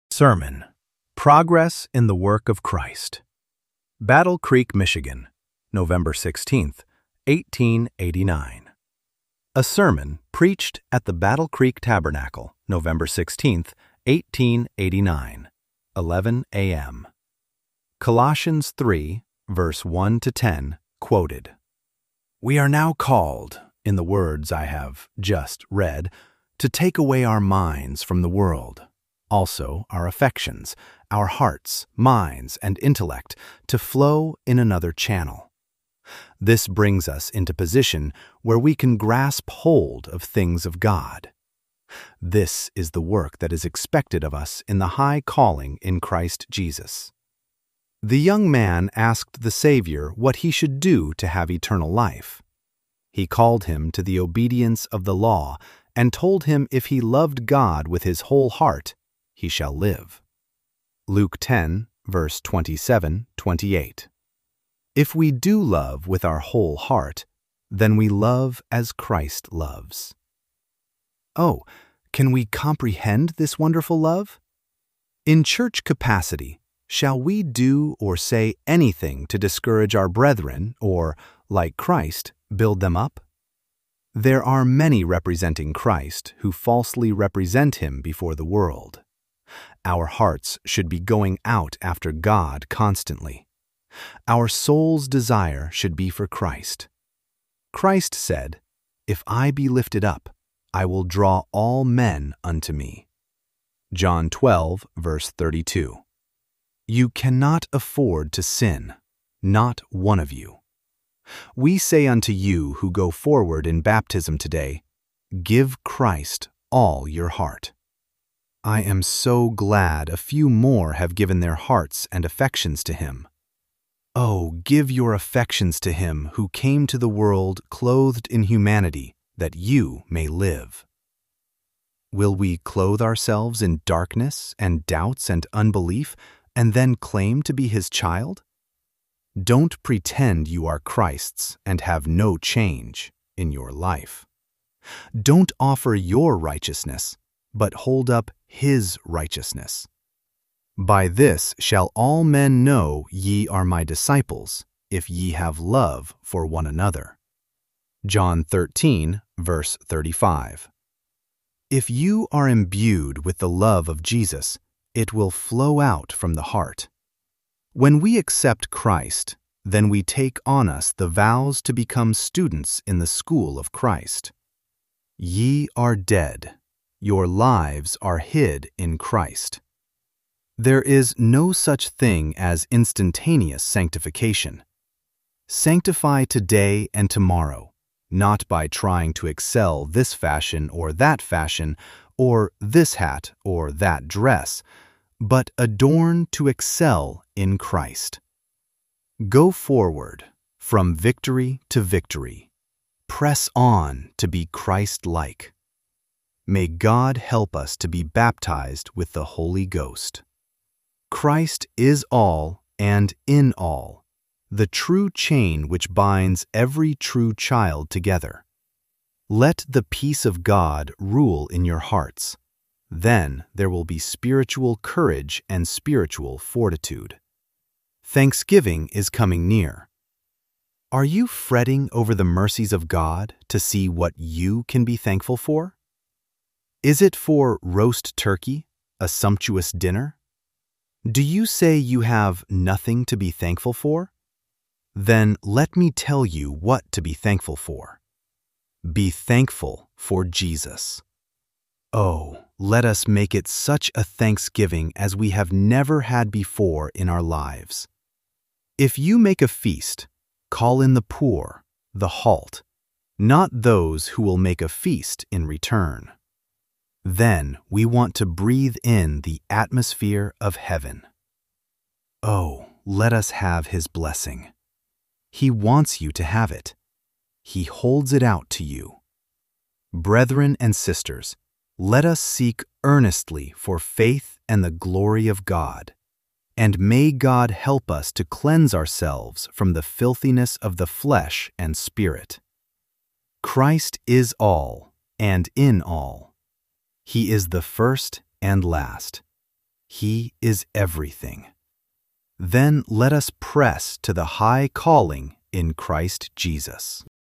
Sermon: Progress in the Work of Christ. Battle Creek, Michigan, November 16, 1889. A sermon preached at the Battle Creek Tabernacle, November 16, 1889, 11 a.m. Colossians 3, verse 1-10, quoted. We are now called, in the words I have just read, to take away our minds from the world, also our affections, our hearts, minds, and intellect to flow in another channel. This brings us into position where we can grasp hold of things of God. This is the work that is expected of us in the high calling in Christ Jesus. The young man asked the Savior what he should do to have eternal life. He called him to the obedience of the law and told him if he loved God with his whole heart, he shall live. Luke 10, verse 27-28. If we do love with our whole heart, then we love as Christ loves. Oh, can we comprehend this wonderful love? In church capacity, shall we do or say anything to discourage our brethren or, like Christ, build them up? There are many representing Christ who falsely represent him before the world. Our hearts should be going out after God constantly. Our soul's desire should be for Christ. Christ said, "If I be lifted up, I will draw all men unto me." John 12, verse 32. You cannot afford to sin, not one of you. We say unto you who go forward in baptism today, give Christ all your heart. I am so glad a few more have given their hearts and affections to him. Oh, give your affections to him who came to the world clothed in humanity, that you may live. Will we clothe ourselves in darkness and doubts and unbelief, and then claim to be his child? Don't pretend you are Christ's and have no change in your life. Don't offer your righteousness, but hold up his righteousness. By this shall all men know ye are my disciples, if ye have love for one another. John 13, verse 35. If you are imbued with the love of Jesus, it will flow out from the heart. When we accept Christ, then we take on us the vows to become students in the school of Christ. Ye are dead. Your lives are hid in Christ. There is no such thing as instantaneous sanctification. Sanctify today and tomorrow, not by trying to excel this fashion or this hat or that dress, but adorn to excel in Christ. Go forward from victory to victory. Press on to be Christ-like. May God help us to be baptized with the Holy Ghost. Christ is all and in all, the true chain which binds every true child together. Let the peace of God rule in your hearts. Then there will be spiritual courage and spiritual fortitude. Thanksgiving is coming near. Are you fretting over the mercies of God to see what you can be thankful for? Is it for roast turkey, a sumptuous dinner? Do you say you have nothing to be thankful for? Then let me tell you what to be thankful for. Be thankful for Jesus. Oh, let us make it such a thanksgiving as we have never had before in our lives. If you make a feast, call in the poor, the halt, not those who will make a feast in return. Then we want to breathe in the atmosphere of heaven. Oh, let us have his blessing. He wants you to have it. He holds it out to you. Brethren and sisters, let us seek earnestly for faith and the glory of God, and may God help us to cleanse ourselves from the filthiness of the flesh and spirit. Christ is all and in all. He is the first and last. He is everything. Then let us press to the high calling in Christ Jesus.